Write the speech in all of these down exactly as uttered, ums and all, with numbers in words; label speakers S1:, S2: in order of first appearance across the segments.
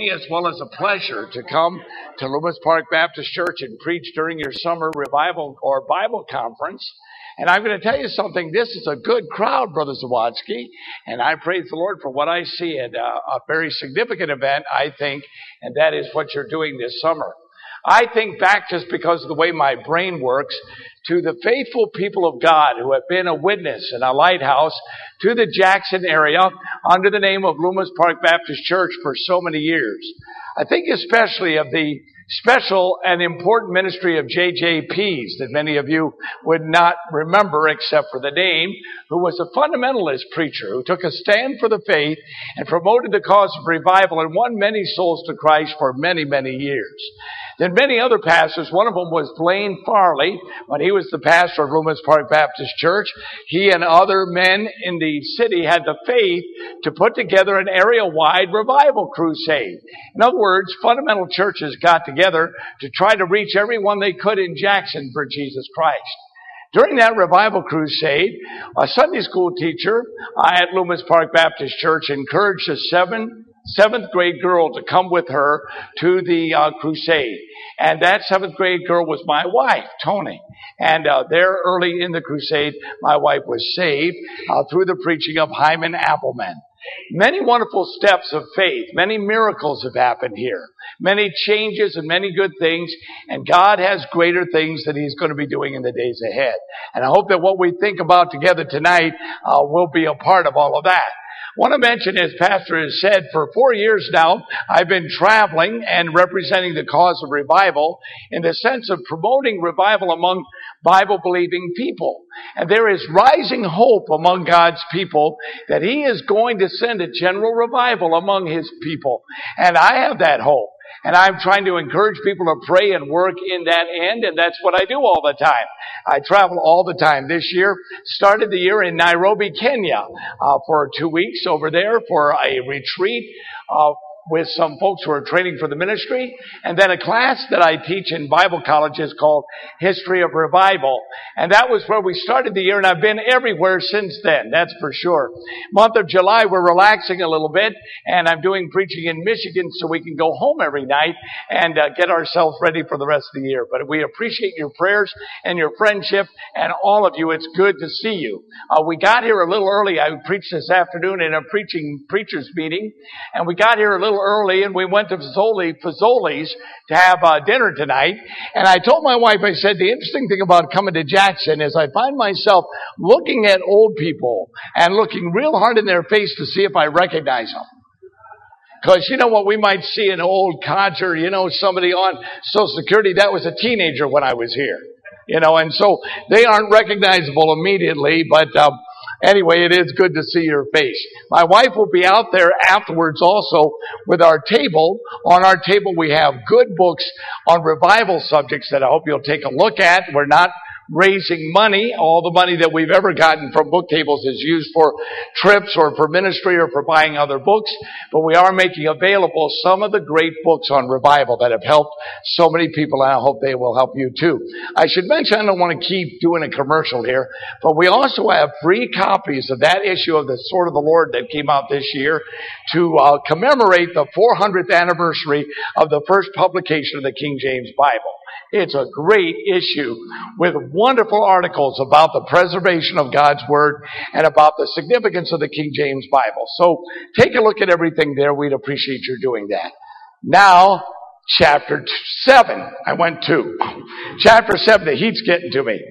S1: me as well as a pleasure to come to Loomis Park Baptist Church and preach during your summer revival or Bible conference. And I'm going to tell you something. This is a good crowd, Brother Zawadzki, and I praise the Lord for what I see at uh, a very significant event, I think, and that is what you're doing this summer. I think back, just because of the way my brain works, to the faithful people of God who have been a witness and a lighthouse to the Jackson area under the name of Loomis Park Baptist Church for so many years. I think especially of the special and important ministry of J J Pease that many of you would not remember except for the name, who was a fundamentalist preacher who took a stand for the faith and promoted the cause of revival and won many souls to Christ for many, many years. Then many other pastors, one of them was Blaine Farley, when he was the pastor of Loomis Park Baptist Church. He and other men in the city had the faith to put together an area-wide revival crusade. In other words, fundamental churches got together to try to reach everyone they could in Jackson for Jesus Christ. During that revival crusade, a Sunday school teacher at Loomis Park Baptist Church encouraged a seven seventh grade girl to come with her to the uh, crusade. And that seventh grade girl was my wife, Tony. And uh, there early in the crusade, my wife was saved uh, through the preaching of Hyman Appleman. Many wonderful steps of faith, many miracles have happened here, many changes and many good things, and God has greater things that He's going to be doing in the days ahead. And I hope that what we think about together tonight uh, will be a part of all of that. I want to mention, as Pastor has said, for four years now, I've been traveling and representing the cause of revival in the sense of promoting revival among Bible-believing people. And there is rising hope among God's people that He is going to send a general revival among His people. And I have that hope. And I'm trying to encourage people to pray and work in that end, and that's what I do all the time. I travel all the time. This year, started the year in Nairobi, Kenya, uh, for two weeks over there for a retreat, uh, with some folks who are training for the ministry, and then a class that I teach in Bible colleges called History of Revival. And that was where we started the year, and I've been everywhere since then, that's for sure. Month of July, we're relaxing a little bit, and I'm doing preaching in Michigan so we can go home every night and uh, get ourselves ready for the rest of the year. But we appreciate your prayers and your friendship, and all of you. It's good to see you. Uh, we got here a little early. I preached this afternoon in a preaching preachers meeting, and we got here a little early, and we went to Fazoli, Fazoli's to have uh, dinner tonight. And I told my wife, I said, the interesting thing about coming to Jackson is I find myself looking at old people and looking real hard in their face to see if I recognize them. Because you know what, we might see an old codger, you know, somebody on Social Security that was a teenager when I was here. You know, and so they aren't recognizable immediately, but uh, anyway, it is good to see your face. My wife will be out there afterwards also with our table. On our table we have good books on revival subjects that I hope you'll take a look at. We're not raising money. All the money that we've ever gotten from book tables is used for trips or for ministry or for buying other books. But we are making available some of the great books on revival that have helped so many people, and I hope they will help you too. I should mention, I don't want to keep doing a commercial here, but we also have free copies of that issue of the Sword of the Lord that came out this year to uh, commemorate the four hundredth anniversary of the first publication of the King James Bible. It's a great issue with wonderful articles about the preservation of God's Word and about the significance of the King James Bible. So take a look at everything there. We'd appreciate your doing that. Now, chapter seven. I went two. Chapter seven, the heat's getting to me.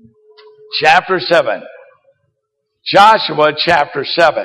S1: Chapter seven. Joshua chapter seven.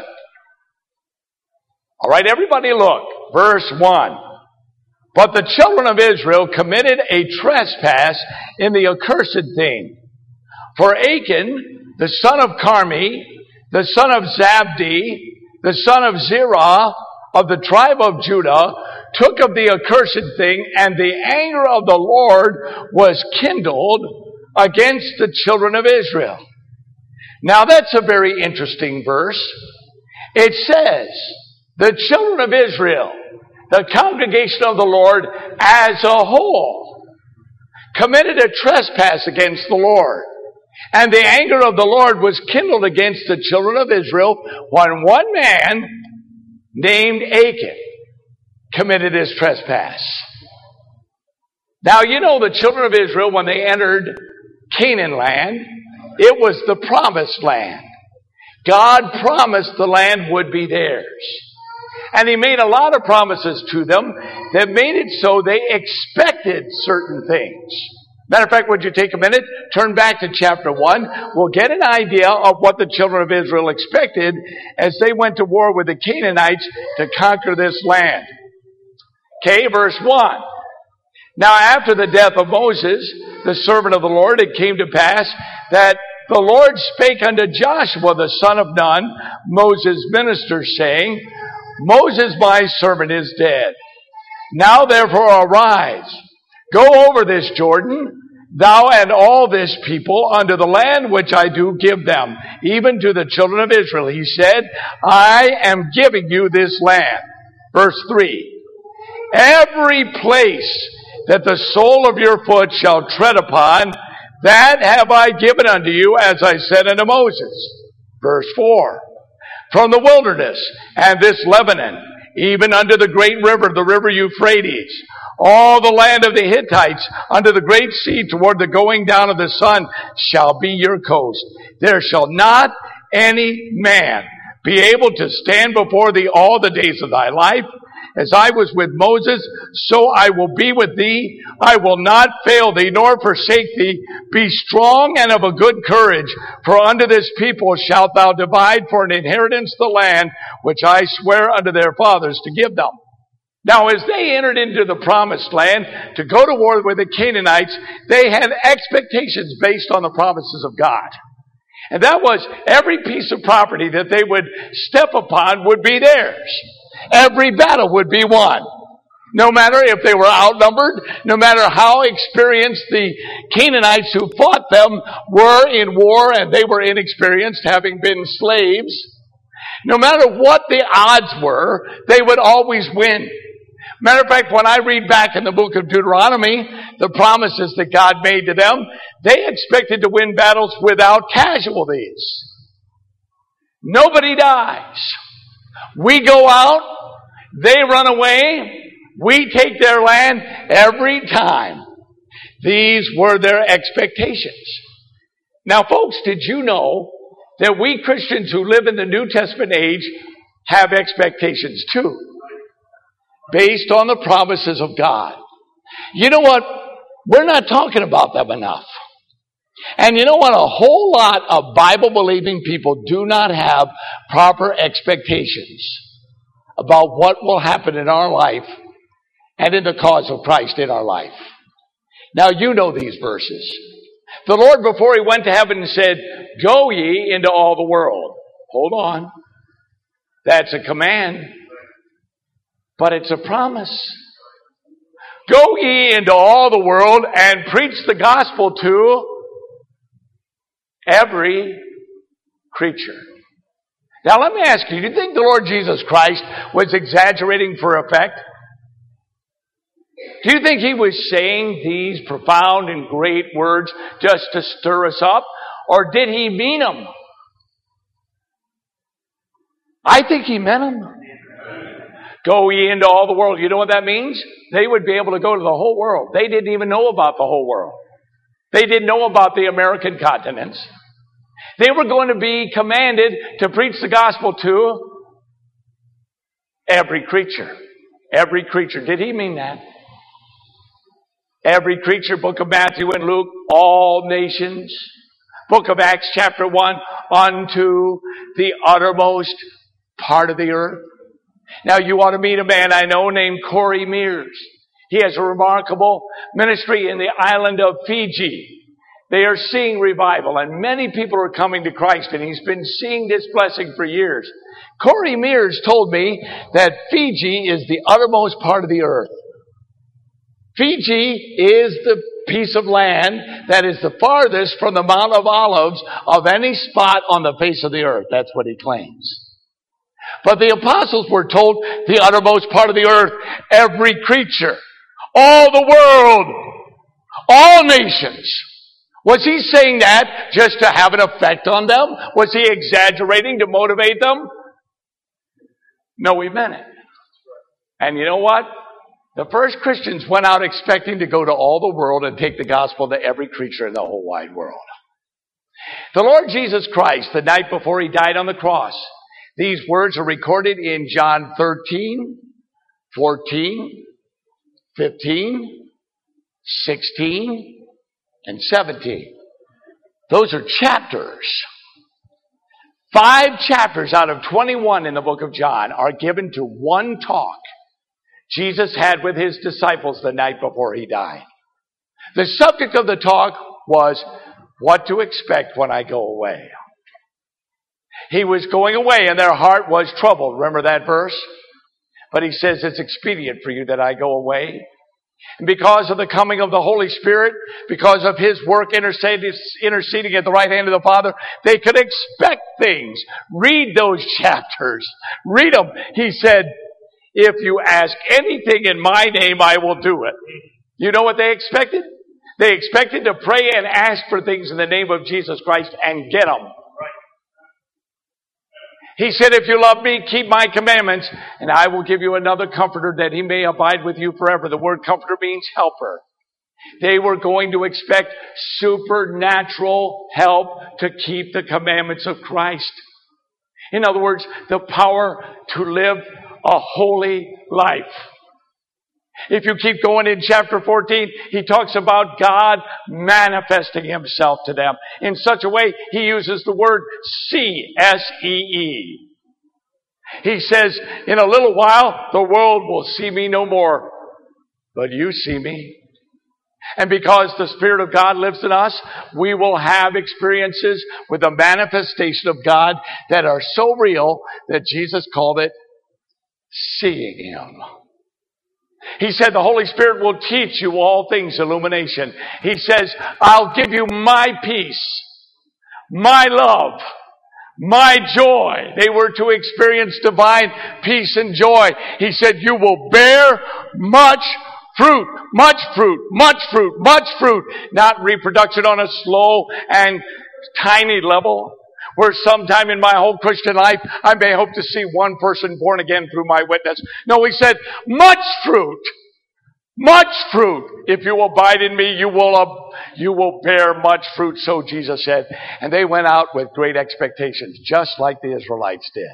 S1: All right, everybody look. Verse one. But the children of Israel committed a trespass in the accursed thing. For Achan, the son of Carmi, the son of Zabdi, the son of Zerah, of the tribe of Judah, took of the accursed thing, and the anger of the Lord was kindled against the children of Israel. Now that's a very interesting verse. It says, the children of Israel, the congregation of the Lord as a whole, committed a trespass against the Lord. And the anger of the Lord was kindled against the children of Israel when one man named Achan committed this trespass. Now, you know the children of Israel, when they entered Canaan land, it was the promised land. God promised the land would be theirs. And He made a lot of promises to them that made it so they expected certain things. Matter of fact, would you take a minute, turn back to chapter one. We'll get an idea of what the children of Israel expected as they went to war with the Canaanites to conquer this land. Okay, verse one. Now after the death of Moses, the servant of the Lord, it came to pass that the Lord spake unto Joshua the son of Nun, Moses' minister, saying, Moses my servant is dead. Now therefore arise, go over this Jordan, thou and all this people, unto the land which I do give them, even to the children of Israel. He said, I am giving you this land. Verse three. Every place that the sole of your foot shall tread upon, that have I given unto you, as I said unto Moses. Verse four. From the wilderness and this Lebanon, even unto the great river, the river Euphrates, all the land of the Hittites, unto the great sea, toward the going down of the sun, shall be your coast. There shall not any man be able to stand before thee all the days of thy life. As I was with Moses, so I will be with thee. I will not fail thee, nor forsake thee. Be strong and of a good courage, for unto this people shalt thou divide for an inheritance the land which I swear unto their fathers to give them. Now, as they entered into the promised land to go to war with the Canaanites, they had expectations based on the promises of God. And that was every piece of property that they would step upon would be theirs. Every battle would be won. No matter if they were outnumbered, no matter how experienced the Canaanites who fought them were in war and they were inexperienced, having been slaves, no matter what the odds were, they would always win. Matter of fact, when I read back in the book of Deuteronomy, the promises that God made to them, they expected to win battles without casualties. Nobody dies. We go out, they run away, we take their land every time. These were their expectations. Now, folks, did you know that we Christians who live in the New Testament age have expectations too, based on the promises of God? You know what? We're not talking about them enough. And you know what? A whole lot of Bible-believing people do not have proper expectations about what will happen in our life and in the cause of Christ in our life. Now, you know these verses. The Lord, before He went to heaven, said, go ye into all the world. Hold on. That's a command, but it's a promise. Go ye into all the world and preach the gospel to every creature. Now let me ask you, do you think the Lord Jesus Christ was exaggerating for effect? Do you think He was saying these profound and great words just to stir us up? Or did He mean them? I think He meant them. Go ye into all the world. You know what that means? They would be able to go to the whole world. They didn't even know about the whole world. They didn't know about the American continents. They were going to be commanded to preach the gospel to every creature. Every creature. Did He mean that? Every creature. Book of Matthew and Luke, all nations. Book of Acts chapter one, unto the uttermost part of the earth. Now you ought to meet a man I know named Corey Mears. He has a remarkable ministry in the island of Fiji. They are seeing revival, and many people are coming to Christ, and he's been seeing this blessing for years. Corey Mears told me that Fiji is the uttermost part of the earth. Fiji is the piece of land that is the farthest from the Mount of Olives of any spot on the face of the earth. That's what he claims. But the apostles were told the uttermost part of the earth, every creature, all the world, all nations. Was he saying that just to have an effect on them? Was he exaggerating to motivate them? No, he meant it. And you know what? The first Christians went out expecting to go to all the world and take the gospel to every creature in the whole wide world. The Lord Jesus Christ, the night before he died on the cross, these words are recorded in John thirteen, fourteen, fifteen, sixteen, and seventeen. Those are chapters. Five chapters out of twenty-one in the book of John are given to one talk Jesus had with his disciples the night before he died. The subject of the talk was what to expect when I go away. He was going away and their heart was troubled. Remember that verse? But he says it's expedient for you that I go away. And because of the coming of the Holy Spirit, because of his work interceding, interceding at the right hand of the Father, they could expect things. Read those chapters. Read them. He said, if you ask anything in my name, I will do it. You know what they expected? They expected to pray and ask for things in the name of Jesus Christ and get them. He said, if you love me, keep my commandments, and I will give you another comforter that he may abide with you forever. The word comforter means helper. They were going to expect supernatural help to keep the commandments of Christ. In other words, the power to live a holy life. If you keep going in chapter fourteen, he talks about God manifesting himself to them. In such a way, he uses the word see, S E E. He says, in a little while, the world will see me no more, but you see me. And because the Spirit of God lives in us, we will have experiences with the manifestation of God that are so real that Jesus called it seeing him. He said the Holy Spirit will teach you all things, illumination. He says, I'll give you my peace, my love, my joy. They were to experience divine peace and joy. He said, you will bear much fruit, much fruit, much fruit, much fruit. Not reproduction on a slow and tiny level, where sometime in my whole Christian life, I may hope to see one person born again through my witness. No, he said, much fruit, much fruit. If you abide in me, you will, uh, you will bear much fruit, so Jesus said. And they went out with great expectations, just like the Israelites did.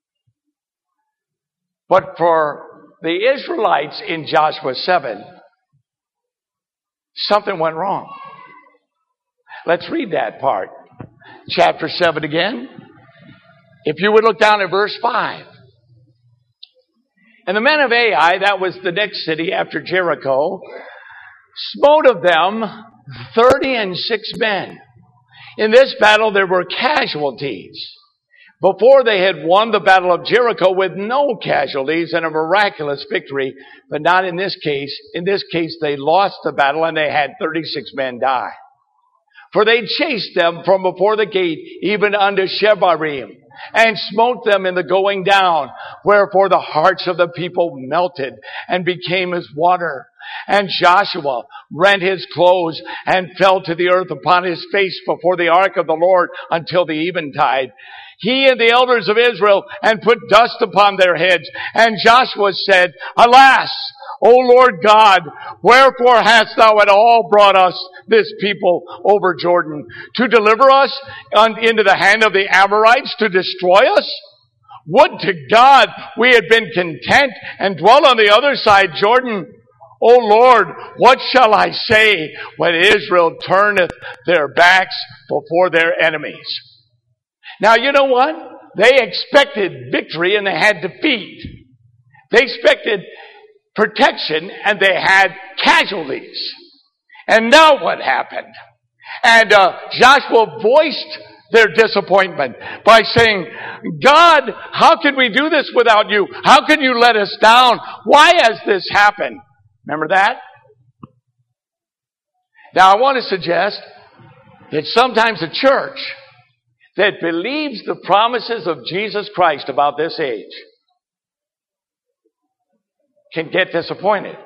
S1: But for the Israelites in Joshua seven, something went wrong. Let's read that part. Chapter seven again. If you would look down at verse five. And the men of Ai, that was the next city after Jericho, smote of them thirty and six men. In this battle there were casualties. Before they had won the battle of Jericho with no casualties and a miraculous victory, but not in this case. In this case they lost the battle and they had thirty-six men die. For they chased them from before the gate, even unto Shebarim, and smote them in the going down. Wherefore the hearts of the people melted and became as water. And Joshua rent his clothes and fell to the earth upon his face before the ark of the Lord until the eventide. He and the elders of Israel, and put dust upon their heads. And Joshua said, Alas, O Lord God, wherefore hast thou at all brought us, this people, over Jordan, to deliver us into the hand of the Amorites, to destroy us? Would to God we had been content and dwell on the other side Jordan. O Lord, what shall I say when Israel turneth their backs before their enemies? Now, you know what? They expected victory and they had defeat. They expected protection and they had casualties. And now what happened? And uh, Joshua voiced their disappointment by saying, God, how can we do this without you? How can you let us down? Why has this happened? Remember that? Now I want to suggest that sometimes a church that believes the promises of Jesus Christ about this age can get disappointed.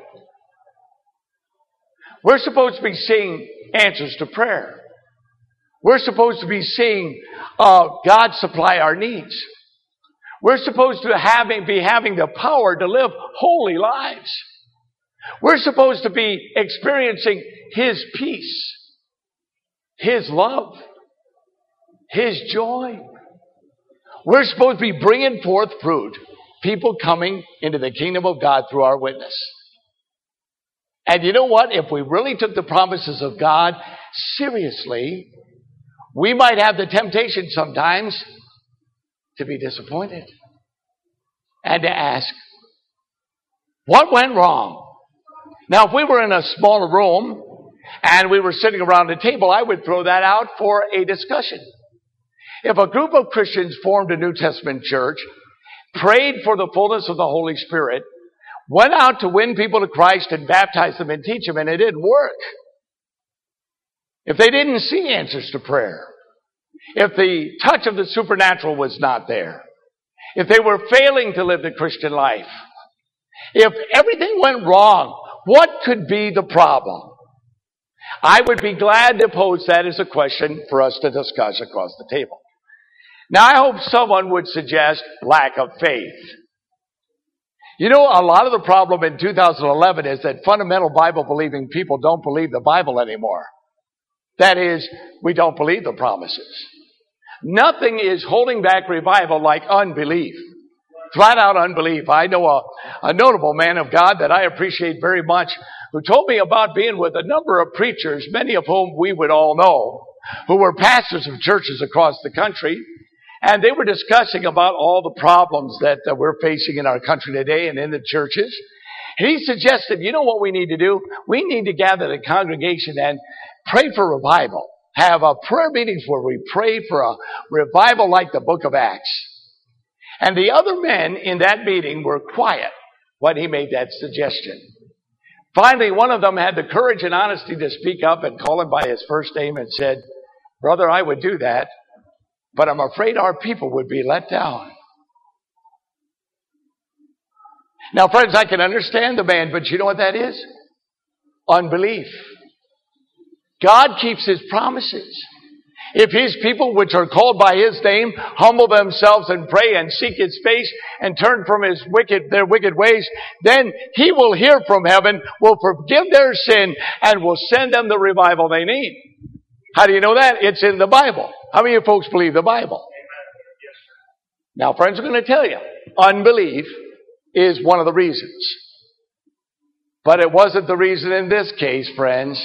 S1: We're supposed to be seeing answers to prayer. We're supposed to be seeing uh, God supply our needs. We're supposed to have, be having the power to live holy lives. We're supposed to be experiencing His peace, His love, His joy. We're supposed to be bringing forth fruit, people coming into the kingdom of God through our witness. And you know what? If we really took the promises of God seriously, we might have the temptation sometimes to be disappointed and to ask, what went wrong? Now, if we were in a smaller room and we were sitting around a table, I would throw that out for a discussion. If a group of Christians formed a New Testament church, prayed for the fullness of the Holy Spirit, went out to win people to Christ and baptize them and teach them, and it didn't work, if they didn't see answers to prayer, if the touch of the supernatural was not there, if they were failing to live the Christian life, if everything went wrong, what could be the problem? I would be glad to pose that as a question for us to discuss across the table. Now, I hope someone would suggest lack of faith. You know, a lot of the problem in two thousand eleven is that fundamental Bible-believing people don't believe the Bible anymore. That is, we don't believe the promises. Nothing is holding back revival like unbelief. Flat out unbelief. I know a, a notable man of God that I appreciate very much who told me about being with a number of preachers, many of whom we would all know, who were pastors of churches across the country. And they were discussing about all the problems that uh, we're facing in our country today and in the churches. And he suggested, you know what we need to do? We need to gather the congregation and pray for revival. Have uh, prayer meetings where we pray for a revival like the book of Acts. And the other men in that meeting were quiet when he made that suggestion. Finally, one of them had the courage and honesty to speak up and call him by his first name and said, "Brother, I would do that, but I'm afraid our people would be let down." Now, friends, I can understand the man, but you know what that is? Unbelief. God keeps His promises. If His people, which are called by His name, humble themselves and pray and seek His face and turn from His wicked, their wicked ways, then He will hear from heaven, will forgive their sin, and will send them the revival they need. How do you know that? It's in the Bible. How many of you folks believe the Bible? Now, friends, I'm going to tell you, unbelief is one of the reasons. But it wasn't the reason in this case, friends.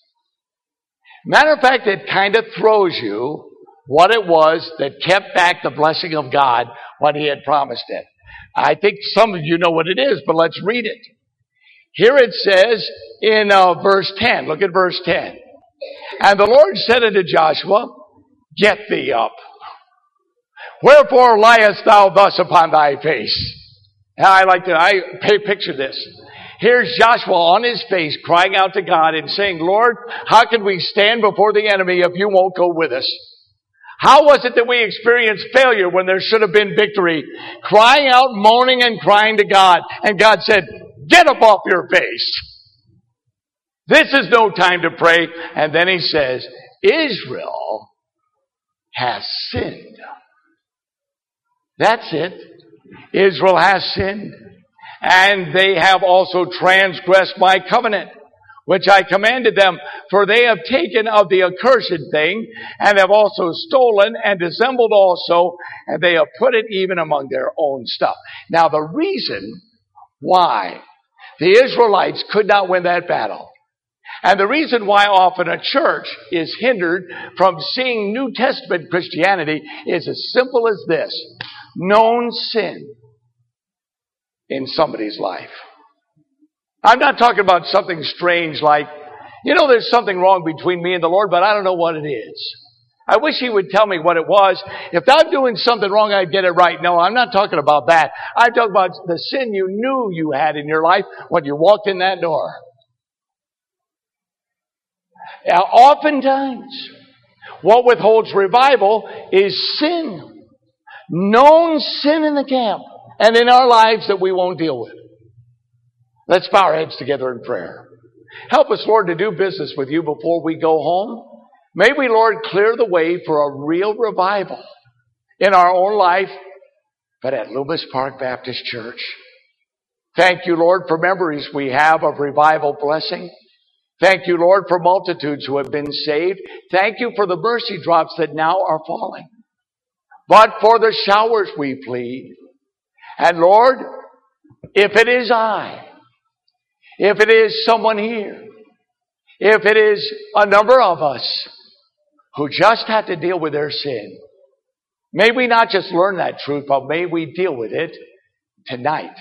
S1: Matter of fact, it kind of throws you what it was that kept back the blessing of God when He had promised it. I think some of you know what it is, but let's read it. Here it says in uh, verse ten. Look at verse ten. And the Lord said unto Joshua, "Get thee up. Wherefore liest thou thus upon thy face?" Now I like to, I pay, picture this. Here's Joshua on his face crying out to God and saying, "Lord, how can we stand before the enemy if you won't go with us? How was it that we experienced failure when there should have been victory?" Crying out, moaning and crying to God. And God said, "Get up off your face. This is no time to pray." And then He says, "Israel has sinned." That's it. Israel has sinned. "And they have also transgressed my covenant, which I commanded them. For they have taken of the accursed thing, and have also stolen and dissembled also, and they have put it even among their own stuff." Now, the reason why the Israelites could not win that battle, and the reason why often a church is hindered from seeing New Testament Christianity is as simple as this: known sin in somebody's life. I'm not talking about something strange like, you know, there's something wrong between me and the Lord, but I don't know what it is. I wish He would tell me what it was. If I'm doing something wrong, I'd get it right. No, I'm not talking about that. I'm talking about the sin you knew you had in your life when you walked in that door. Now, oftentimes, what withholds revival is sin. Known sin in the camp and in our lives that we won't deal with. Let's bow our heads together in prayer. Help us, Lord, to do business with You before we go home. May we, Lord, clear the way for a real revival in our own life, but at Loomis Park Baptist Church. Thank you, Lord, for memories we have of revival blessing. Thank you, Lord, for multitudes who have been saved. Thank you for the mercy drops that now are falling. But for the showers we plead. And Lord, if it is I, if it is someone here, if it is a number of us who just have to deal with their sin, may we not just learn that truth, but may we deal with it tonight.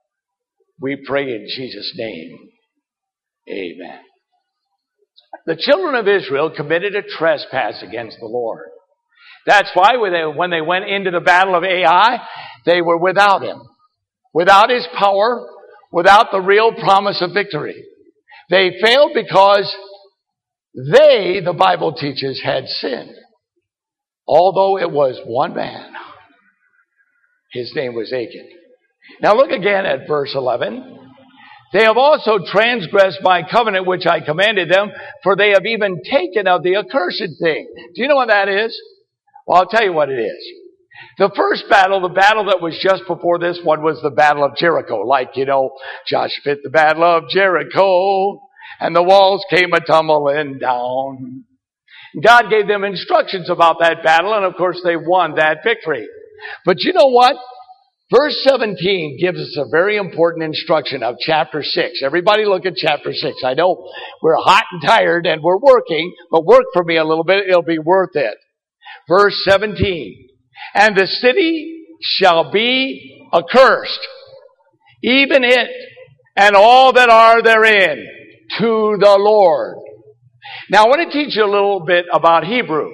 S1: We pray in Jesus' name. Amen. The children of Israel committed a trespass against the Lord. That's why when they, when they went into the battle of Ai, they were without him. Without his power, without the real promise of victory. They failed because they, the Bible teaches, had sinned. Although it was one man. His name was Achan. Now look again at verse eleven. They have also transgressed my covenant which I commanded them, for they have even taken of the accursed thing. Do you know what that is? Well, I'll tell you what it is. The first battle, the battle that was just before this one, was the Battle of Jericho. Like, you know, Joshua fit the Battle of Jericho, and the walls came a-tumbling down. God gave them instructions about that battle, and of course they won that victory. But you know what? Verse seventeen gives us a very important instruction of chapter six. Everybody look at chapter six. I know we're hot and tired and we're working, but work for me a little bit. It'll be worth it. Verse seventeen. And the city shall be accursed, even it and all that are therein, to the Lord. Now I want to teach you a little bit about Hebrew.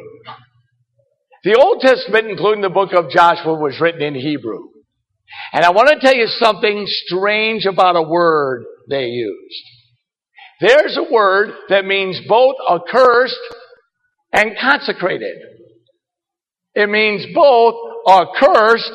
S1: The Old Testament, including the book of Joshua, was written in Hebrew. And I want to tell you something strange about a word they used. There's a word that means both accursed and consecrated. It means both accursed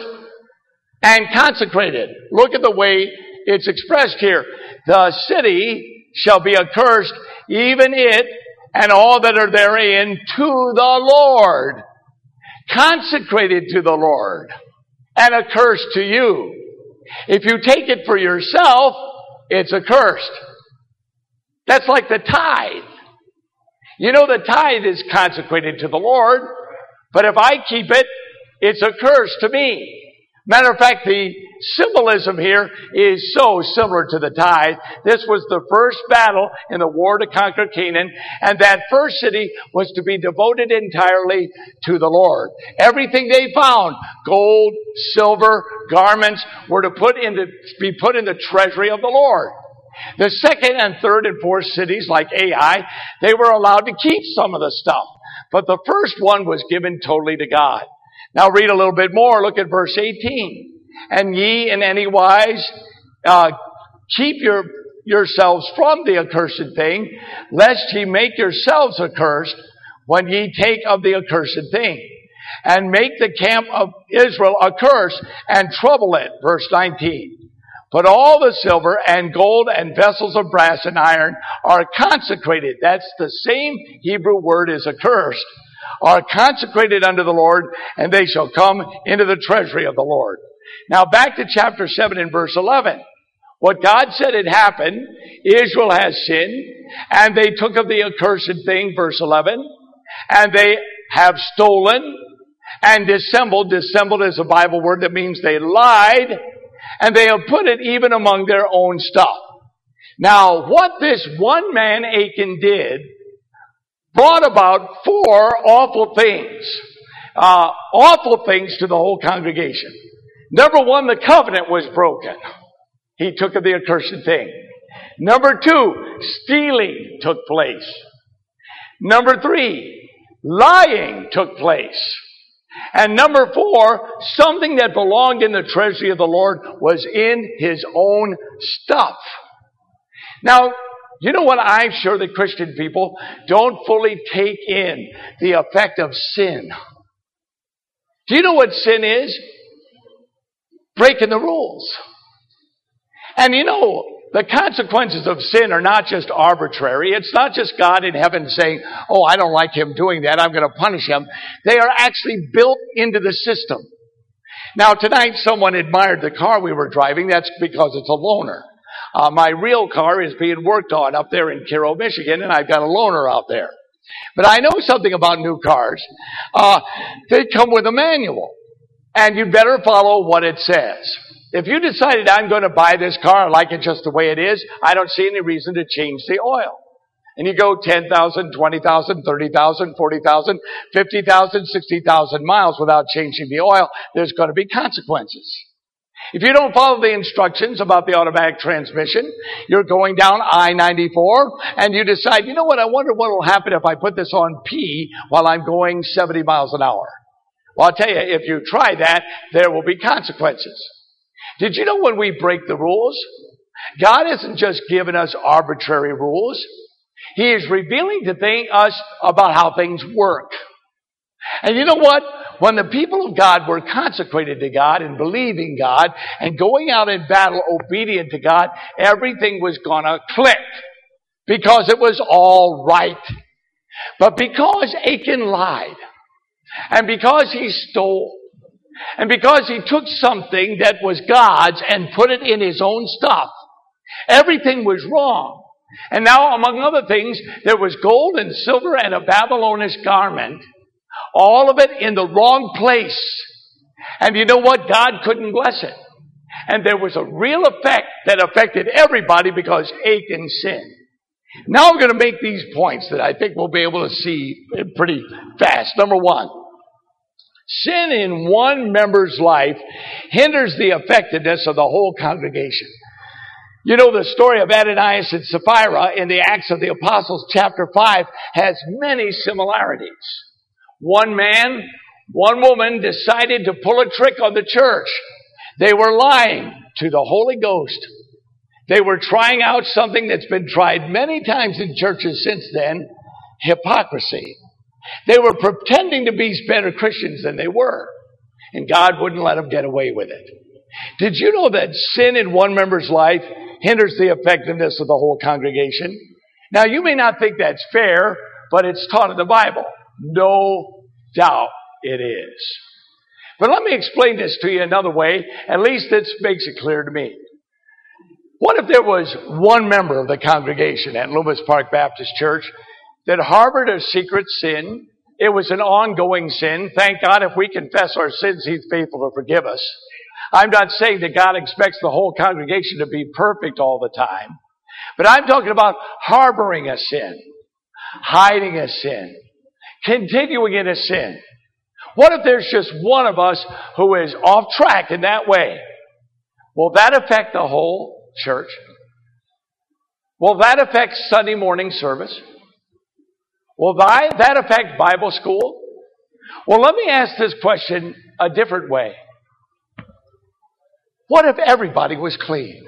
S1: and consecrated. Look at the way it's expressed here. The city shall be accursed, even it and all that are therein, to the Lord. Consecrated to the Lord. And accursed to you. If you take it for yourself, it's accursed. That's like the tithe. You know, the tithe is consecrated to the Lord, but if I keep it, it's accursed to me. Matter of fact, the symbolism here is so similar to the tithe. This was the first battle in the war to conquer Canaan, and that first city was to be devoted entirely to the Lord. Everything they found, gold, silver, garments, were to put into, be put in the treasury of the Lord. The second and third and fourth cities, like Ai, they were allowed to keep some of the stuff. But the first one was given totally to God. Now read a little bit more. Look at verse eighteen. And ye in any wise uh, keep your yourselves from the accursed thing, lest ye make yourselves accursed when ye take of the accursed thing. And make the camp of Israel accursed and trouble it. Verse nineteen. But all the silver and gold and vessels of brass and iron are consecrated. That's the same Hebrew word as accursed. Are consecrated unto the Lord, and they shall come into the treasury of the Lord. Now back to chapter seven and verse eleven. What God said had happened, Israel has sinned, and they took of the accursed thing, verse eleven, and they have stolen and dissembled. Dissembled is a Bible word that means they lied, and they have put it even among their own stuff. Now, what this one man Achan did brought about four awful things. Uh, awful things to the whole congregation. Number one, the covenant was broken. He took of the accursed thing. Number two, stealing took place. Number three, lying took place. And number four, something that belonged in the treasury of the Lord was in his own stuff. Now, you know what? I'm sure that Christian people don't fully take in the effect of sin. Do you know what sin is? Breaking the rules. And you know, the consequences of sin are not just arbitrary. It's not just God in heaven saying, oh, I don't like him doing that, I'm going to punish him. They are actually built into the system. Now, tonight someone admired the car we were driving. That's because it's a loaner. Uh, my real car is being worked on up there in Cairo, Michigan, and I've got a loaner out there. But I know something about new cars. Uh, they come with a manual, and you better follow what it says. If you decided I'm going to buy this car, I like it just the way it is, I don't see any reason to change the oil. And you go ten thousand, twenty thousand, thirty thousand, forty thousand, fifty thousand, sixty thousand miles without changing the oil, there's going to be consequences. If you don't follow the instructions about the automatic transmission, you're going down I ninety-four and you decide, you know what, I wonder what will happen if I put this on P while I'm going seventy miles an hour. Well, I'll tell you, if you try that, there will be consequences. Did you know when we break the rules, God isn't just giving us arbitrary rules. He is revealing to th- us about how things work. And you know what? When the people of God were consecrated to God and believing God and going out in battle obedient to God, everything was going to click because it was all right. But because Achan lied, and because he stole, and because he took something that was God's and put it in his own stuff, everything was wrong. And now, among other things, there was gold and silver and a Babylonish garment, all of it in the wrong place. And you know what? God couldn't bless it. And there was a real effect that affected everybody because Achan sinned. Now I'm going to make these points that I think we'll be able to see pretty fast. Number one, sin in one member's life hinders the effectiveness of the whole congregation. You know, the story of Ananias and Sapphira in the Acts of the Apostles, chapter five, has many similarities. One man, one woman decided to pull a trick on the church. They were lying to the Holy Ghost. They were trying out something that's been tried many times in churches since then, hypocrisy. They were pretending to be better Christians than they were, and God wouldn't let them get away with it. Did you know that sin in one member's life hinders the effectiveness of the whole congregation? Now, you may not think that's fair, but it's taught in the Bible. No doubt it is. But let me explain this to you another way. At least this makes it clear to me. What if there was one member of the congregation at Loomis Park Baptist Church that harbored a secret sin? It was an ongoing sin. Thank God if we confess our sins, He's faithful to forgive us. I'm not saying that God expects the whole congregation to be perfect all the time. But I'm talking about harboring a sin, hiding a sin, continuing in a sin. What if there's just one of us who is off track in that way? Will that affect the whole church? Will that affect Sunday morning service? Will that affect Bible school? Well, let me ask this question a different way. What if everybody was clean?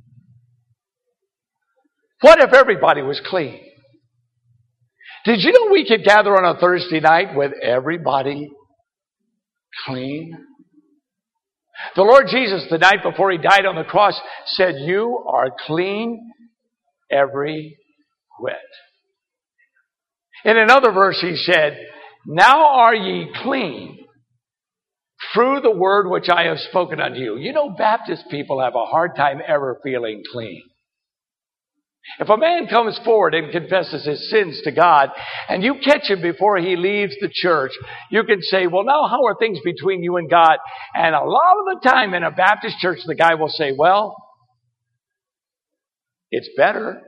S1: What if everybody was clean? Did you know we could gather on a Thursday night with everybody clean? The Lord Jesus, the night before He died on the cross, said, "You are clean every whit." In another verse He said, "Now are ye clean through the word which I have spoken unto you." You know, Baptist people have a hard time ever feeling clean. If a man comes forward and confesses his sins to God, and you catch him before he leaves the church, you can say, "Well, now how are things between you and God?" And a lot of the time in a Baptist church, the guy will say, "Well, it's better."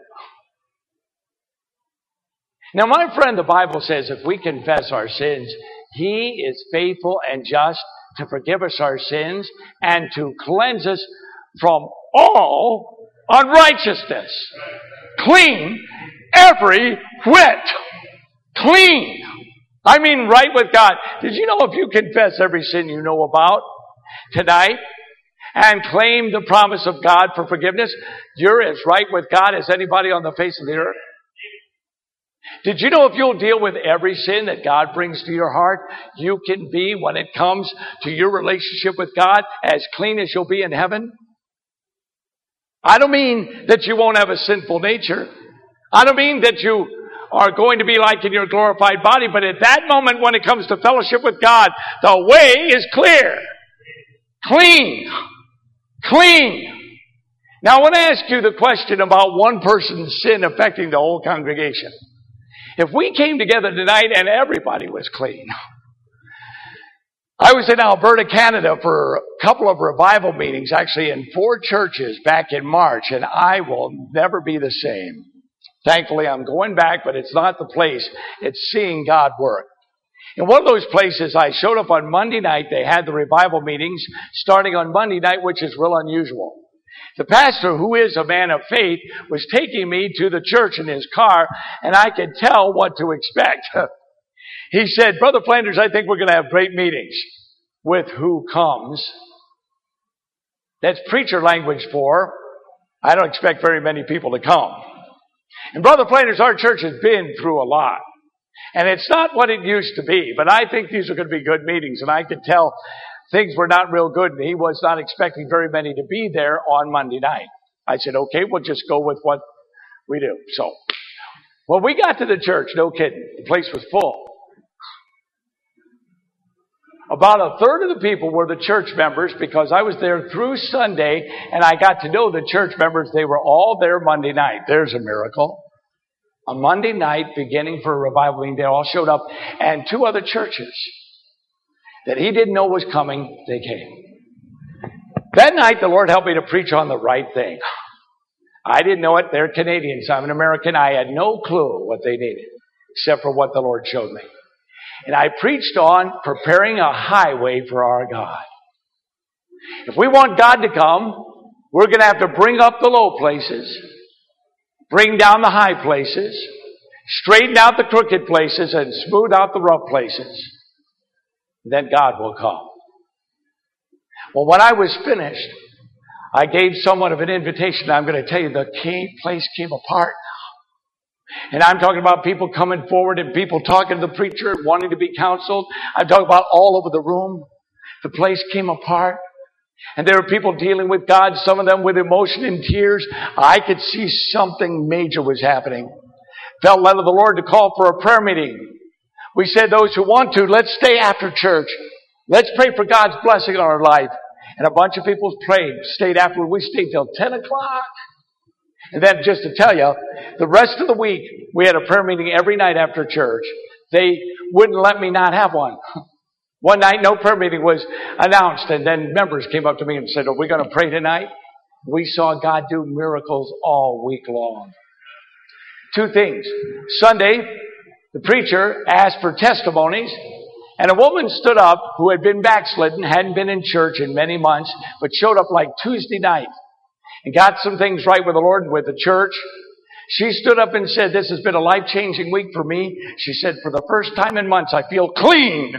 S1: Now, my friend, the Bible says if we confess our sins, He is faithful and just to forgive us our sins and to cleanse us from all unrighteousness. Clean every whit. Clean. I mean right with God. Did you know if you confess every sin you know about tonight and claim the promise of God for forgiveness, you're as right with God as anybody on the face of the earth? Did you know if you'll deal with every sin that God brings to your heart, you can be, when it comes to your relationship with God, as clean as you'll be in heaven? I don't mean that you won't have a sinful nature. I don't mean that you are going to be like in your glorified body, but at that moment when it comes to fellowship with God, the way is clear. Clean. Clean. Now, I want to ask you the question about one person's sin affecting the whole congregation. If we came together tonight and everybody was clean. I was in Alberta, Canada for a couple of revival meetings, actually in four churches back in March, and I will never be the same. Thankfully, I'm going back, but it's not the place. It's seeing God work. In one of those places, I showed up on Monday night. They had the revival meetings starting on Monday night, which is real unusual. The pastor, who is a man of faith, was taking me to the church in his car, and I could tell what to expect. He said, Brother Flanders, I think we're going to have great meetings. With who comes. That's preacher language for, I don't expect very many people to come. And Brother Flanders, our church has been through a lot. And it's not what it used to be, but I think these are going to be good meetings. And I could tell things were not real good, and he was not expecting very many to be there on Monday night. I said, okay, we'll just go with what we do. So, when we got to the church, no kidding, the place was full. About a third of the people were the church members because I was there through Sunday and I got to know the church members. They were all there Monday night. There's a miracle. On Monday night, beginning for a revival meeting, they all showed up, and two other churches that he didn't know was coming, they came. That night, the Lord helped me to preach on the right thing. I didn't know it. They're Canadians. I'm an American. I had no clue what they needed except for what the Lord showed me. And I preached on preparing a highway for our God. If we want God to come, we're going to have to bring up the low places, bring down the high places, straighten out the crooked places, and smooth out the rough places. Then God will come. Well, when I was finished, I gave somewhat of an invitation. I'm going to tell you, the place came apart. And I'm talking about people coming forward and people talking to the preacher and wanting to be counseled. I'm talking about all over the room. The place came apart. And there were people dealing with God, some of them with emotion and tears. I could see something major was happening. Felt led of the Lord to call for a prayer meeting. We said, those who want to, let's stay after church. Let's pray for God's blessing on our life. And a bunch of people prayed, stayed after. We stayed till ten o'clock. And then just to tell you, the rest of the week, we had a prayer meeting every night after church. They wouldn't let me not have one. One night, no prayer meeting was announced, and then members came up to me and said, are we going to pray tonight? We saw God do miracles all week long. Two things. Sunday, the preacher asked for testimonies, and a woman stood up who had been backslidden, hadn't been in church in many months, but showed up like Tuesday night and got some things right with the Lord and with the church. She stood up and said, this has been a life-changing week for me. She said, for the first time in months, I feel clean.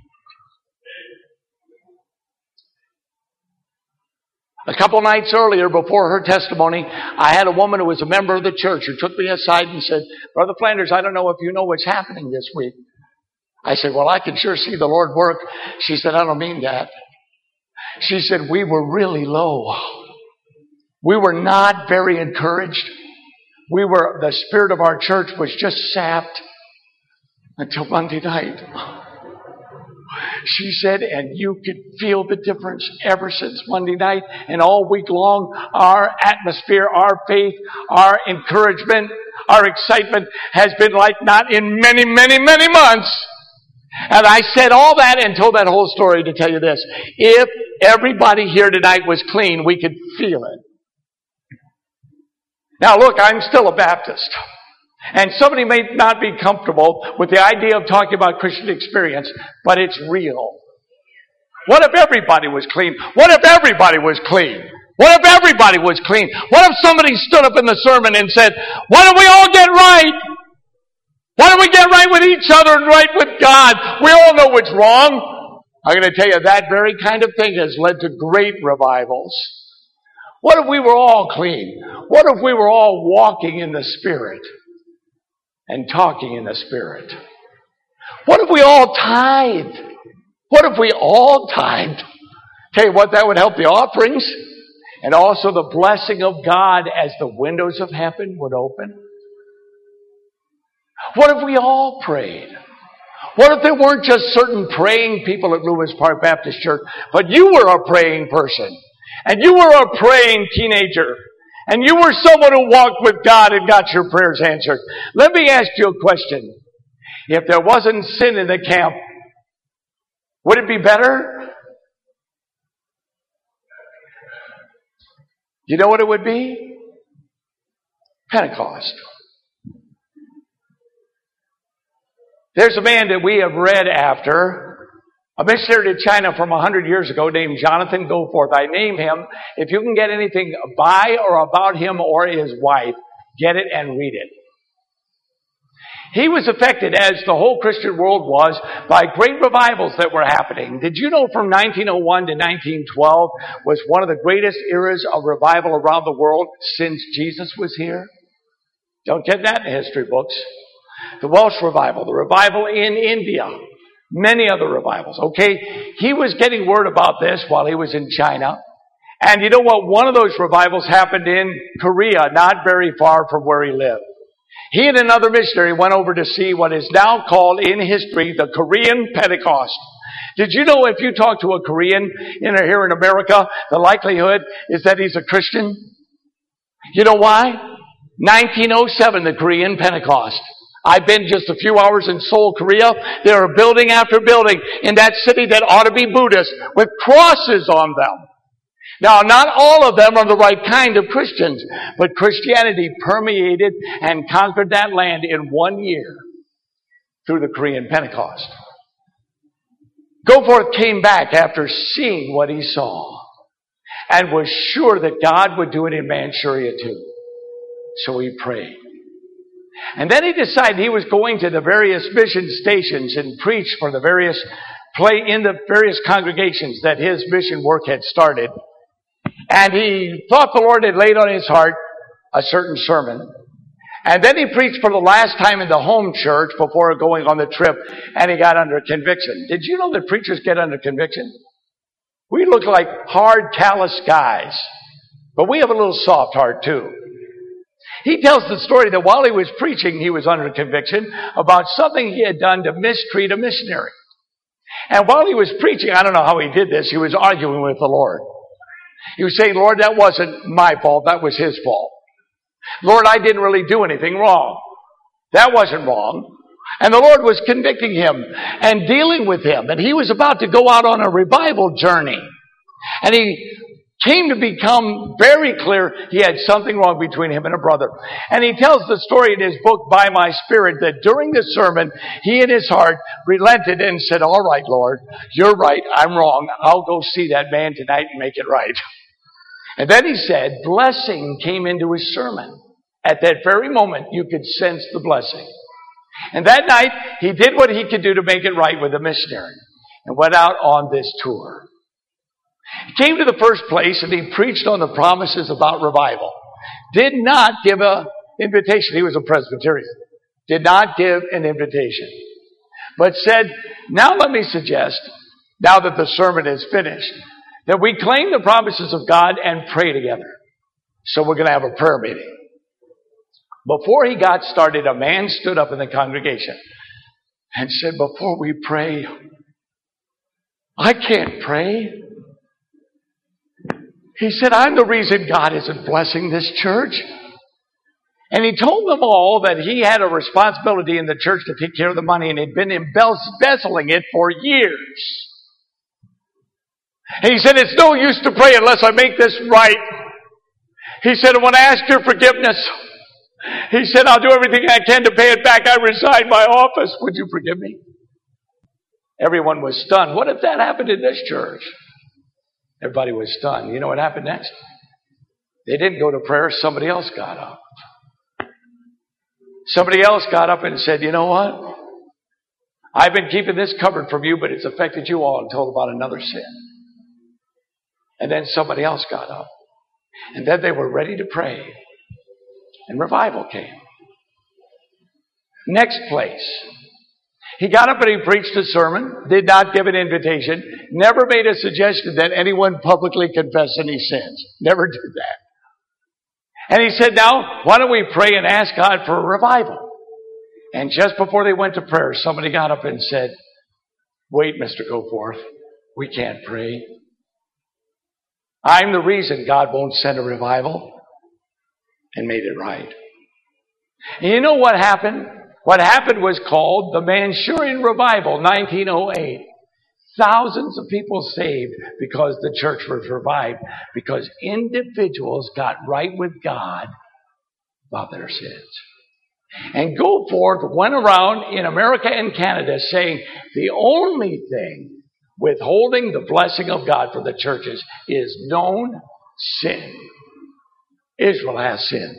S1: A couple nights earlier, before her testimony, I had a woman who was a member of the church who took me aside and said, Brother Flanders, I don't know if you know what's happening this week. I said, well, I can sure see the Lord work. She said, I don't mean that. She said, we were really low. We were not very encouraged. We were, the spirit of our church was just sapped until Monday night. She said, and you could feel the difference ever since Monday night and all week long. Our atmosphere, our faith, our encouragement, our excitement has been like not in many, many, many months. And I said all that and told that whole story to tell you this. If everybody here tonight was clean, we could feel it. Now look, I'm still a Baptist. And somebody may not be comfortable with the idea of talking about Christian experience, but it's real. What if everybody was clean? What if everybody was clean? What if everybody was clean? What if somebody stood up in the sermon and said, why don't we all get right? Why don't we get right with each other and right with God? We all know what's wrong. I'm going to tell you, that very kind of thing has led to great revivals. What if we were all clean? What if we were all walking in the Spirit and talking in the Spirit? What if we all tithed? What if we all tithed? Tell you what, that would help the offerings and also the blessing of God as the windows of heaven would open. What if we all prayed? What if there weren't just certain praying people at Lewis Park Baptist Church, but you were a praying person, and you were a praying teenager, and you were someone who walked with God and got your prayers answered? Let me ask you a question. If there wasn't sin in the camp, would it be better? You know what it would be? Pentecost. There's a man that we have read after, a missionary to China from a hundred years ago named Jonathan Goforth. I name him. If you can get anything by or about him or his wife, get it and read it. He was affected, as the whole Christian world was, by great revivals that were happening. Did you know from nineteen oh one to nineteen twelve was one of the greatest eras of revival around the world since Jesus was here? Don't get that in the history books. The Welsh revival, the revival in India, many other revivals, okay? He was getting word about this while he was in China. And you know what? One of those revivals happened in Korea, not very far from where he lived. He and another missionary went over to see what is now called in history the Korean Pentecost. Did you know if you talk to a Korean in or here in America, the likelihood is that he's a Christian? You know why? nineteen oh seven, the Korean Pentecost. I've been just a few hours in Seoul, Korea. There are building after building in that city that ought to be Buddhist with crosses on them. Now, not all of them are the right kind of Christians, but Christianity permeated and conquered that land in one year through the Korean Pentecost. Goforth came back after seeing what he saw and was sure that God would do it in Manchuria too. So he prayed. And then he decided he was going to the various mission stations and preach for the various play in the various congregations that his mission work had started. And he thought the Lord had laid on his heart a certain sermon. And then he preached for the last time in the home church before going on the trip, and he got under conviction. Did you know that preachers get under conviction? We look like hard, callous guys, but we have a little soft heart too. He tells the story that while he was preaching, he was under conviction about something he had done to mistreat a missionary. And while he was preaching, I don't know how he did this, he was arguing with the Lord. He was saying, Lord, that wasn't my fault, that was his fault. Lord, I didn't really do anything wrong. That wasn't wrong. And the Lord was convicting him and dealing with him. And he was about to go out on a revival journey. And he came to become very clear he had something wrong between him and a brother. And he tells the story in his book, By My Spirit, that during the sermon, he in his heart relented and said, all right, Lord, you're right, I'm wrong. I'll go see that man tonight and make it right. And then he said, blessing came into his sermon. At that very moment, you could sense the blessing. And that night, he did what he could do to make it right with the missionary and went out on this tour. He came to the first place and he preached on the promises about revival. Did not give an invitation. He was a Presbyterian. Did not give an invitation. But said, now let me suggest, now that the sermon is finished, that we claim the promises of God and pray together. So we're going to have a prayer meeting. Before he got started, a man stood up in the congregation and said, before we pray, I can't pray. He said, I'm the reason God isn't blessing this church. And he told them all that he had a responsibility in the church to take care of the money and had been embezzling it for years. And he said, it's no use to pray unless I make this right. He said, when I ask your forgiveness, he said, I'll do everything I can to pay it back. I resign my office. Would you forgive me? Everyone was stunned. What if that happened in this church? Everybody was stunned. You know what happened next? They didn't go to prayer. Somebody else got up. Somebody else got up and said, you know what? I've been keeping this covered from you, but it's affected you all and told about another sin. And then somebody else got up. And then they were ready to pray. And revival came. Next place. He got up and he preached a sermon, did not give an invitation, never made a suggestion that anyone publicly confess any sins. Never did that. And he said, now, why don't we pray and ask God for a revival? And just before they went to prayer, somebody got up and said, "Wait, Mister Goforth, we can't pray. I'm the reason God won't send a revival," and made it right. And you know what happened? What happened was called the Manchurian Revival, nineteen oh eight. Thousands of people saved because the church was revived, because individuals got right with God about their sins. And Goforth went around in America and Canada saying the only thing withholding the blessing of God for the churches is known sin. Israel has sinned.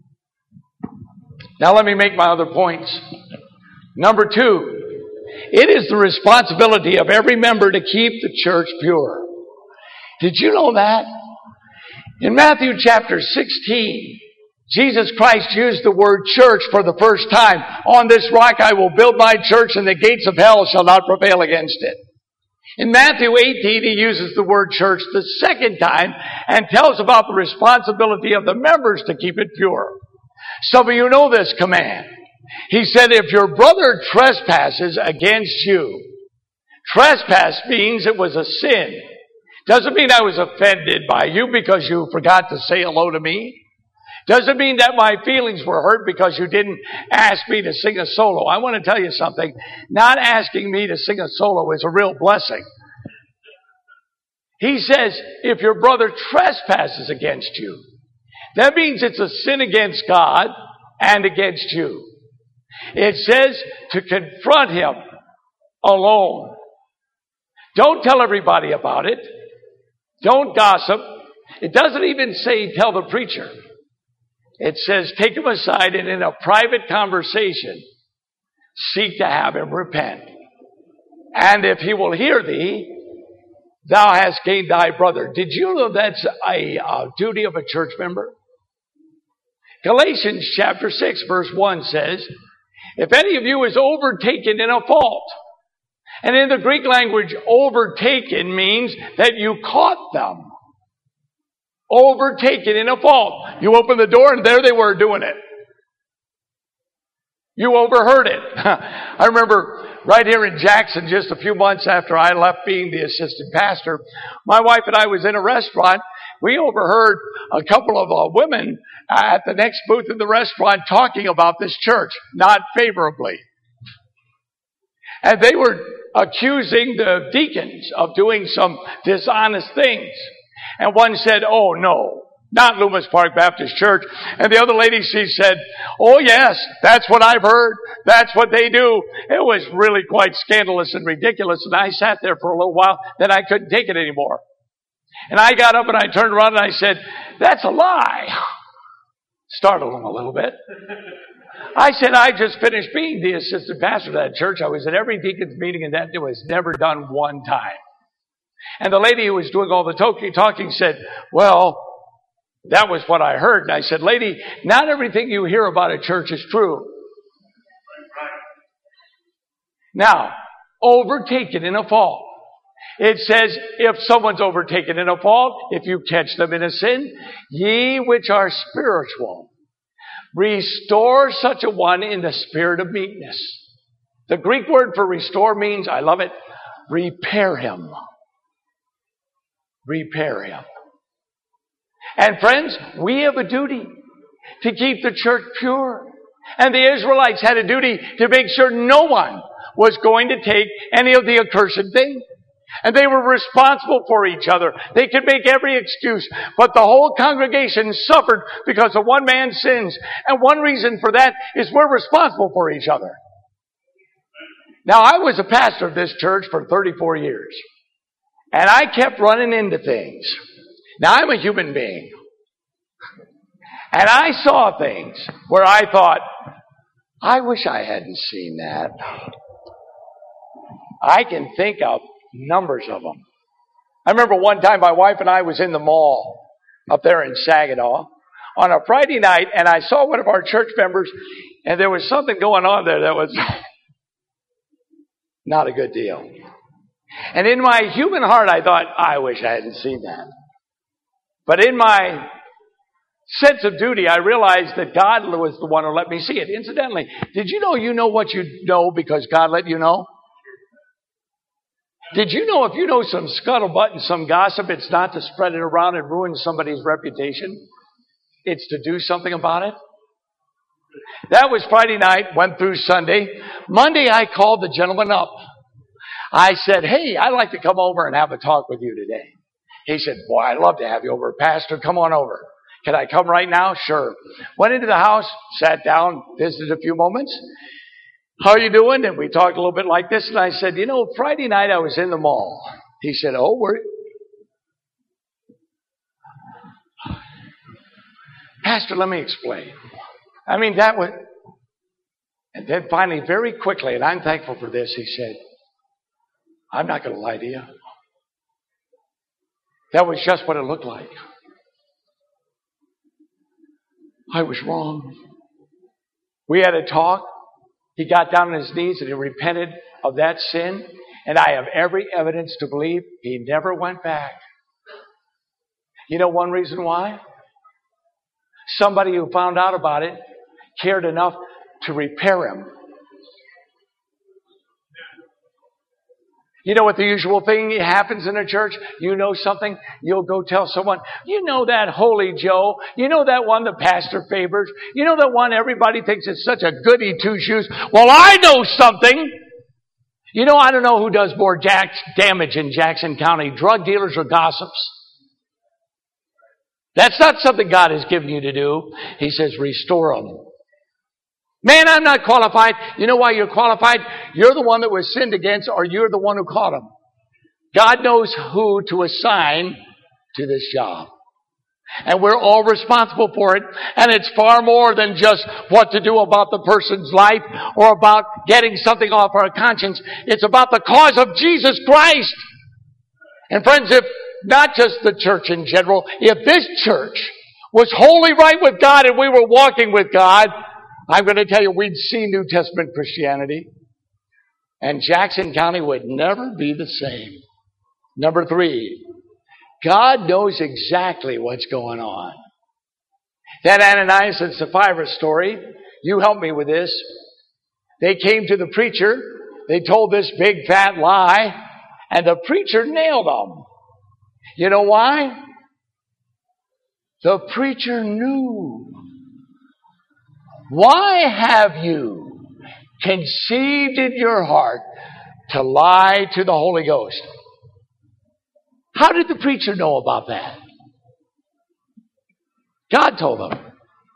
S1: Now let me make my other points. Number two, it is the responsibility of every member to keep the church pure. Did you know that? In Matthew chapter sixteen, Jesus Christ used the word church for the first time. "On this rock I will build my church, and the gates of hell shall not prevail against it." In Matthew eighteen, he uses the word church the second time and tells about the responsibility of the members to keep it pure. Some of you know this command. He said, if your brother trespasses against you, trespass means it was a sin. Doesn't mean I was offended by you because you forgot to say hello to me. Doesn't mean that my feelings were hurt because you didn't ask me to sing a solo. I want to tell you something. Not asking me to sing a solo is a real blessing. He says, if your brother trespasses against you, that means it's a sin against God and against you. It says to confront him alone. Don't tell everybody about it. Don't gossip. It doesn't even say tell the preacher. It says take him aside and in a private conversation seek to have him repent. And if he will hear thee, thou hast gained thy brother. Did you know that's a, a duty of a church member? Galatians chapter six verse one says, if any of you is overtaken in a fault, and in the Greek language, overtaken means that you caught them. Overtaken in a fault. You open the door and there they were doing it. You overheard it. I remember right here in Jackson, just a few months after I left being the assistant pastor, my wife and I was in a restaurant. We overheard a couple of uh, women at the next booth in the restaurant talking about this church, not favorably. And they were accusing the deacons of doing some dishonest things. And one said, oh no, not Loomis Park Baptist Church. And the other lady, she said, oh yes, that's what I've heard. That's what they do. It was really quite scandalous and ridiculous. And I sat there for a little while, then I couldn't take it anymore. And I got up and I turned around and I said, that's a lie. Startled them a little bit. I said, I just finished being the assistant pastor of that church. I was at every deacon's meeting and that was never done one time. And the lady who was doing all the talking, talking said, well, that was what I heard. And I said, lady, not everything you hear about a church is true. Now, overtaken in a fault. It says, if someone's overtaken in a fault, if you catch them in a sin, ye which are spiritual, restore such a one in the spirit of meekness. The Greek word for restore means, I love it, repair him. Repair him. And friends, we have a duty to keep the church pure. And the Israelites had a duty to make sure no one was going to take any of the accursed thing. And they were responsible for each other. They could make every excuse. But the whole congregation suffered because of one man's sins. And one reason for that is we're responsible for each other. Now, I was a pastor of this church for thirty-four years. And I kept running into things. Now, I'm a human being. And I saw things where I thought, I wish I hadn't seen that. I can think of numbers of them. I remember one time my wife and I was in the mall up there in Saginaw on a Friday night, and I saw one of our church members, and there was something going on there that was not a good deal. And in my human heart, I thought, I wish I hadn't seen that. But in my sense of duty, I realized that God was the one who let me see it. Incidentally, did you know you know what you know because God let you know? Did you know if you know some scuttlebutt and some gossip, it's not to spread it around and ruin somebody's reputation? It's to do something about it? That was Friday night, went through Sunday. Monday, I called the gentleman up. I said, hey, I'd like to come over and have a talk with you today. He said, boy, I'd love to have you over. Pastor, come on over. Can I come right now? Sure. Went into the house, sat down, visited a few moments. How are you doing? And we talked a little bit like this. And I said, you know, Friday night I was in the mall. He said, oh, where? Pastor, let me explain. I mean, that was... And then finally, very quickly, and I'm thankful for this, he said, I'm not going to lie to you. That was just what it looked like. I was wrong. We had a talk. He got down on his knees and he repented of that sin. And I have every evidence to believe he never went back. You know one reason why? Somebody who found out about it cared enough to repair him. You know what the usual thing happens in a church? You know something, you'll go tell someone, you know that Holy Joe, you know that one the pastor favors, you know that one everybody thinks is such a goody two-shoes. Well, I know something. You know, I don't know who does more jack- damage in Jackson County, drug dealers or gossips. That's not something God has given you to do. He says, restore them. Man, I'm not qualified. You know why you're qualified? You're the one that was sinned against, or you're the one who caught him. God knows who to assign to this job. And we're all responsible for it. And it's far more than just what to do about the person's life or about getting something off our conscience. It's about the cause of Jesus Christ. And friends, if not just the church in general, if this church was wholly right with God and we were walking with God, I'm going to tell you, we'd see New Testament Christianity, and Jackson County would never be the same. Number three, God knows exactly what's going on. That Ananias and Sapphira story, you help me with this. They came to the preacher, they told this big fat lie, and the preacher nailed them. You know why? The preacher knew. Why have you conceived in your heart to lie to the Holy Ghost? How did the preacher know about that? God told him.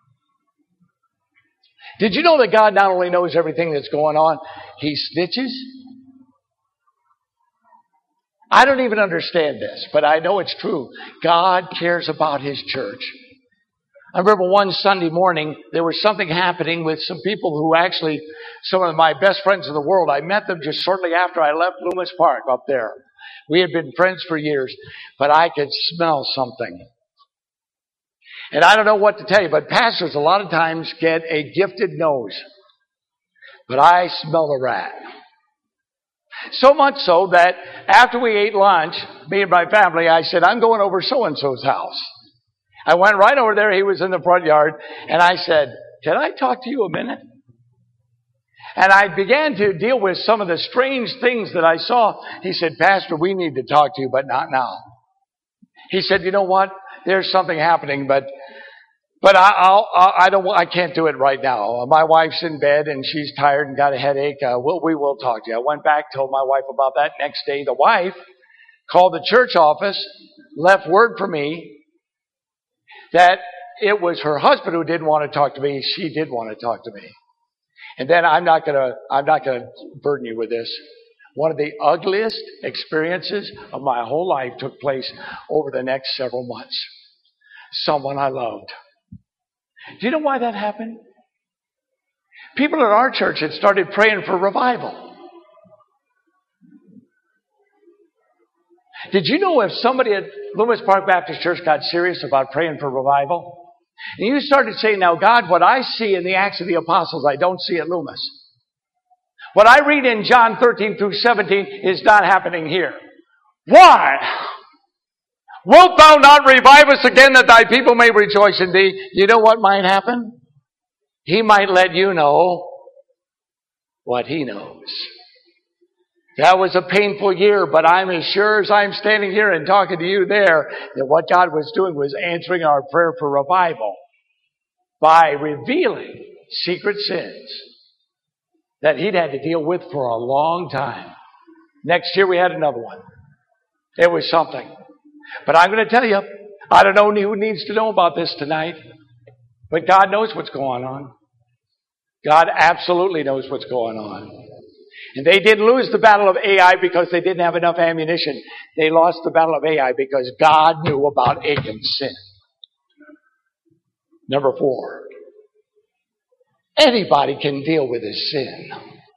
S1: Did you know that God not only knows everything that's going on, He snitches? I don't even understand this, but I know it's true. God cares about His church. I remember one Sunday morning, there was something happening with some people who actually, some of my best friends in the world, I met them just shortly after I left Loomis Park up there. We had been friends for years, but I could smell something. And I don't know what to tell you, but pastors a lot of times get a gifted nose. But I smell a rat. So much so that after we ate lunch, me and my family, I said, I'm going over so-and-so's house. I went right over there. He was in the front yard. And I said, can I talk to you a minute? And I began to deal with some of the strange things that I saw. He said, Pastor, we need to talk to you, but not now. He said, you know what? There's something happening, but but I, I'll, I don't. I can't do it right now. My wife's in bed and she's tired and got a headache. Uh, we'll, we will talk to you. I went back, told my wife about that. Next day, the wife called the church office, left word for me that it was her husband who didn't want to talk to me. She did want to talk to me. And then I'm not gonna. I'm not gonna burden you with this. One of the ugliest experiences of my whole life took place over the next several months. Someone I loved. Do you know why that happened? People at our church had started praying for revival. Did you know if somebody at Loomis Park Baptist Church got serious about praying for revival? And you started saying, now God, what I see in the Acts of the Apostles, I don't see at Loomis. What I read in John thirteen through seventeen is not happening here. Why? Wilt thou not revive us again that thy people may rejoice in thee? You know what might happen? He might let you know what he knows. That was a painful year, but I'm as sure as I'm standing here and talking to you there that what God was doing was answering our prayer for revival by revealing secret sins that he'd had to deal with for a long time. Next year we had another one. It was something. But I'm going to tell you, I don't know who needs to know about this tonight, but God knows what's going on. God absolutely knows what's going on. And they didn't lose the battle of Ai because they didn't have enough ammunition. They lost the battle of Ai because God knew about Achan's sin. Number four. Anybody can deal with his sin.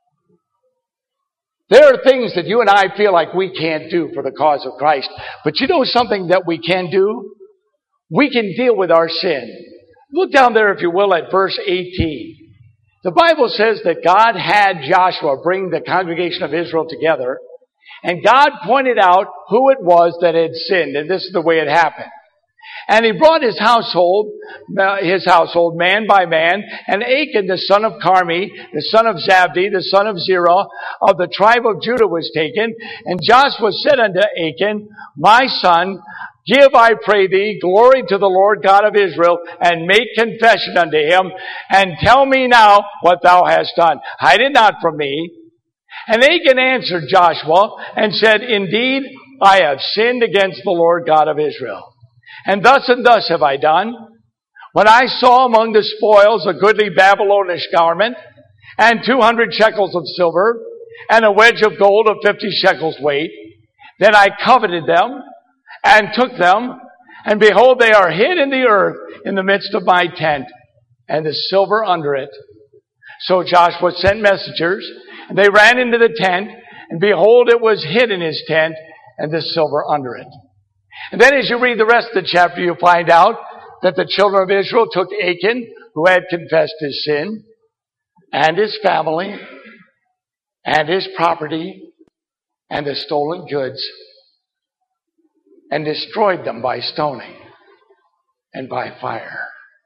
S1: There are things that you and I feel like we can't do for the cause of Christ. But you know something that we can do? We can deal with our sin. Look down there, if you will, at verse eighteen. The Bible says that God had Joshua bring the congregation of Israel together, and God pointed out who it was that had sinned, and this is the way it happened. And he brought his household, his household, man by man, and Achan, the son of Carmi, the son of Zabdi, the son of Zerah, of the tribe of Judah was taken. And Joshua said unto Achan, my son, give, I pray thee, glory to the Lord God of Israel, and make confession unto him, and tell me now what thou hast done. Hide it not from me. And Achan answered Joshua, and said, indeed, I have sinned against the Lord God of Israel. And thus and thus have I done. When I saw among the spoils a goodly Babylonish garment, and two hundred shekels of silver, and a wedge of gold of fifty shekels weight, then I coveted them, and took them, and behold, they are hid in the earth in the midst of my tent, and the silver under it. So Joshua sent messengers, and they ran into the tent, and behold, it was hid in his tent, and the silver under it. And then as you read the rest of the chapter, you'll find out that the children of Israel took Achan, who had confessed his sin, and his family, and his property, and the stolen goods, and destroyed them by stoning and by fire.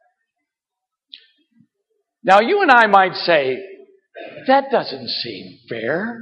S1: Now you and I might say, that doesn't seem fair.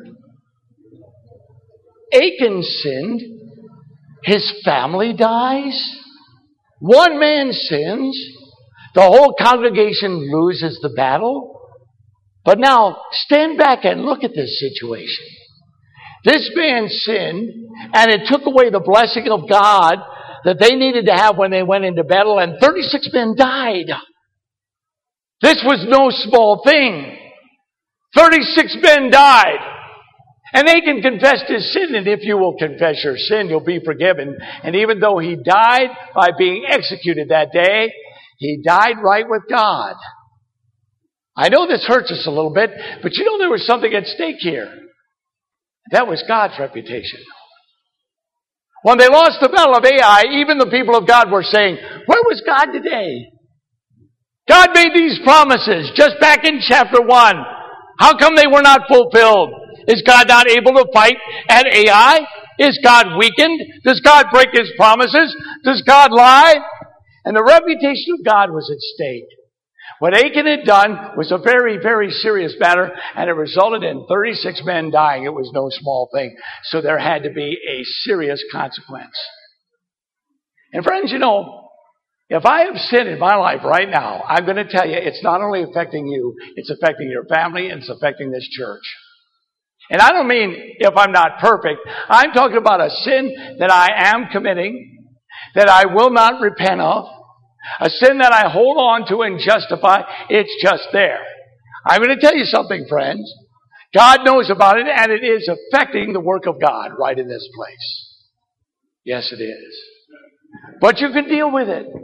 S1: Achan sinned. His family dies. One man sins. The whole congregation loses the battle. But now, stand back and look at this situation. This man sinned, and it took away the blessing of God that they needed to have when they went into battle, and thirty-six men died. This was no small thing. thirty-six men died. And Achan confessed his sin, and if you will confess your sin, you'll be forgiven. And even though he died by being executed that day, he died right with God. I know this hurts us a little bit, but you know there was something at stake here. That was God's reputation. When they lost the battle of Ai, even the people of God were saying, where was God today? God made these promises just back in chapter one. How come they were not fulfilled? Is God not able to fight at Ai? Is God weakened? Does God break his promises? Does God lie? And the reputation of God was at stake. What Achan had done was a very, very serious matter, and it resulted in thirty-six men dying. It was no small thing. So there had to be a serious consequence. And friends, you know, if I have sin in my life right now, I'm going to tell you, it's not only affecting you, it's affecting your family, and it's affecting this church. And I don't mean if I'm not perfect. I'm talking about a sin that I am committing, that I will not repent of, a sin that I hold on to and justify. It's just there. I'm going to tell you something, friends. God knows about it, and it is affecting the work of God right in this place. Yes, it is. But you can deal with it.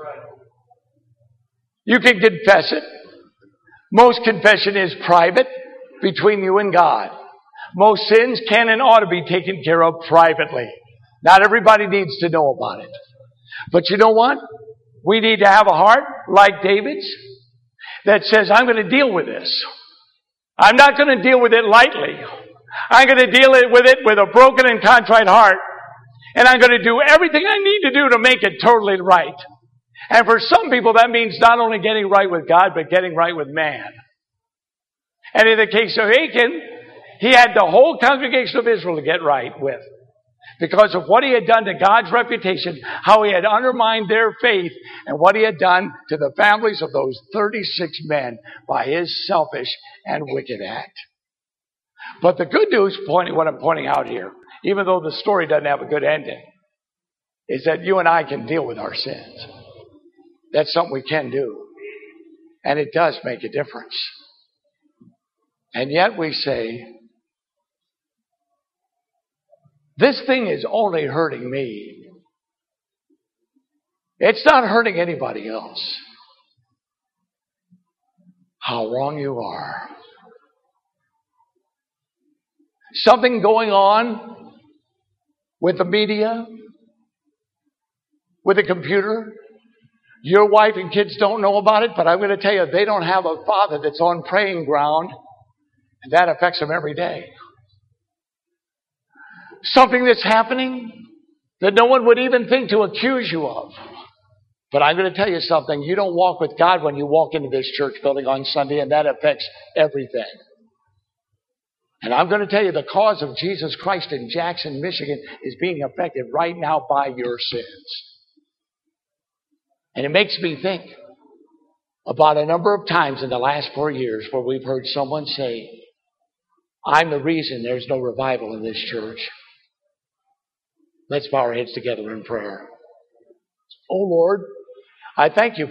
S1: You can confess it. Most confession is private between you and God. Most sins can and ought to be taken care of privately. Not everybody needs to know about it. But you know what? We need to have a heart like David's that says, I'm going to deal with this. I'm not going to deal with it lightly. I'm going to deal with it with a broken and contrite heart. And I'm going to do everything I need to do to make it totally right. And for some people, that means not only getting right with God, but getting right with man. And in the case of Achan, he had the whole congregation of Israel to get right with. Because of what he had done to God's reputation, how he had undermined their faith, and what he had done to the families of those thirty-six men by his selfish and wicked act. But the good news, pointing what I'm pointing out here, even though the story doesn't have a good ending, is that you and I can deal with our sins. That's something we can do. And it does make a difference. And yet we say, this thing is only hurting me. It's not hurting anybody else. How wrong you are. Something going on with the media, with the computer. Your wife and kids don't know about it, but I'm going to tell you, they don't have a father that's on praying ground, and that affects them every day. Something that's happening that no one would even think to accuse you of. But I'm going to tell you something. You don't walk with God when you walk into this church building on Sunday, and that affects everything. And I'm going to tell you, the cause of Jesus Christ in Jackson, Michigan is being affected right now by your sins. And it makes me think about a number of times in the last four years where we've heard someone say, I'm the reason there's no revival in this church. Let's bow our heads together in prayer. Oh Lord, I thank you